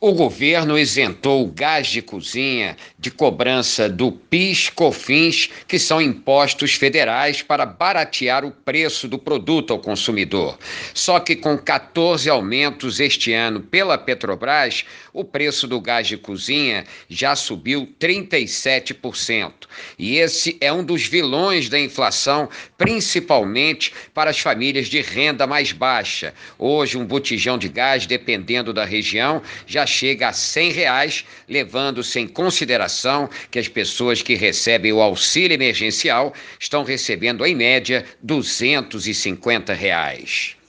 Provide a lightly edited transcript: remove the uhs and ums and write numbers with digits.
O governo isentou o gás de cozinha de cobrança do PIS/COFINS, que são impostos federais, para baratear o preço do produto ao consumidor. Só que com 14 aumentos este ano pela Petrobras, o preço do gás de cozinha já subiu 37%. E esse é um dos vilões da inflação, principalmente para as famílias de renda mais baixa. Hoje, um botijão de gás, dependendo da região, já chega a R$ 100, levando-se em consideração que as pessoas que recebem o auxílio emergencial estão recebendo, em média, R$ 250.